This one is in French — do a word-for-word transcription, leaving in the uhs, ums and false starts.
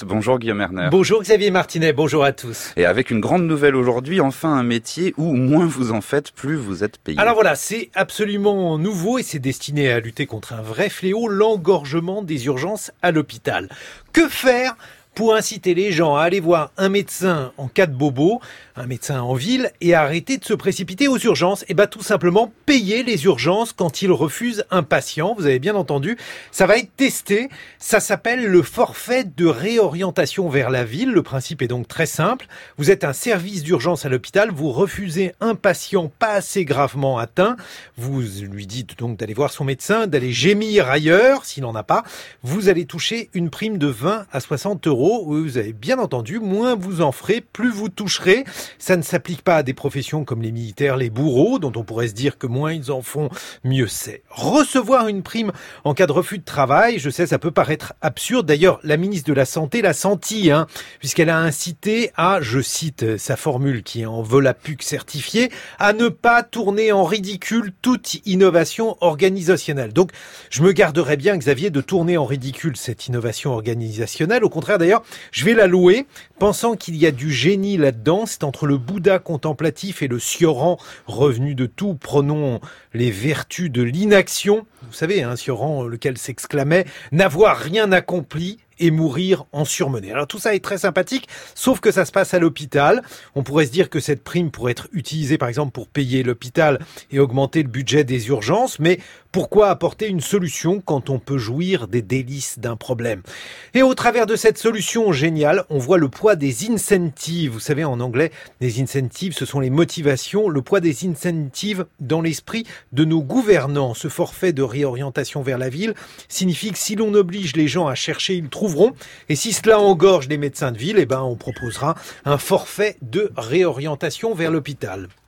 Bonjour Guillaume Erner. Bonjour Xavier Martinet, bonjour à tous. Et avec une grande nouvelle aujourd'hui, enfin un métier où moins vous en faites, plus vous êtes payé. Alors voilà, c'est absolument nouveau et c'est destiné à lutter contre un vrai fléau, l'engorgement des urgences à l'hôpital. Que faire pour inciter les gens à aller voir un médecin en cas de bobo, un médecin en ville, et à arrêter de se précipiter aux urgences? Et bien tout simplement payer les urgences quand ils refusent un patient. Vous avez bien entendu, ça va être testé. Ça s'appelle le forfait de réorientation vers la ville. Le principe est donc très simple. Vous êtes un service d'urgence à l'hôpital, vous refusez un patient pas assez gravement atteint. Vous lui dites donc d'aller voir son médecin, d'aller gémir ailleurs s'il n'en a pas. Vous allez toucher une prime de vingt à soixante euros. Oui, vous avez bien entendu, moins vous en ferez, plus vous toucherez. Ça ne s'applique pas à des professions comme les militaires, les bourreaux, dont on pourrait se dire que moins ils en font, mieux c'est. Recevoir une prime en cas de refus de travail, je sais, ça peut paraître absurde. D'ailleurs, la ministre de la Santé l'a senti, hein, puisqu'elle a incité à, je cite sa formule qui est en Volapuc certifiée, à ne pas tourner en ridicule toute innovation organisationnelle. Donc, je me garderais bien, Xavier, de tourner en ridicule cette innovation organisationnelle. Au contraire, d'ailleurs, je vais la louer, pensant qu'il y a du génie là-dedans. C'est entre le Bouddha contemplatif et le Sioran revenu de tout. Prenons les vertus de l'inaction. Vous savez, hein, Sioran, lequel s'exclamait « n'avoir rien accompli ». Et mourir en surmenée. Alors tout ça est très sympathique, sauf que ça se passe à l'hôpital. On pourrait se dire que cette prime pourrait être utilisée par exemple pour payer l'hôpital et augmenter le budget des urgences, mais pourquoi apporter une solution quand on peut jouir des délices d'un problème? Et au travers de cette solution géniale, on voit le poids des incentives. Vous savez, en anglais, les incentives, ce sont les motivations. Le poids des incentives dans l'esprit de nos gouvernants. Ce forfait de réorientation vers la ville signifie que si l'on oblige les gens à chercher, ils trouveront. Et si cela engorge les médecins de ville, eh ben, on proposera un forfait de réorientation vers l'hôpital.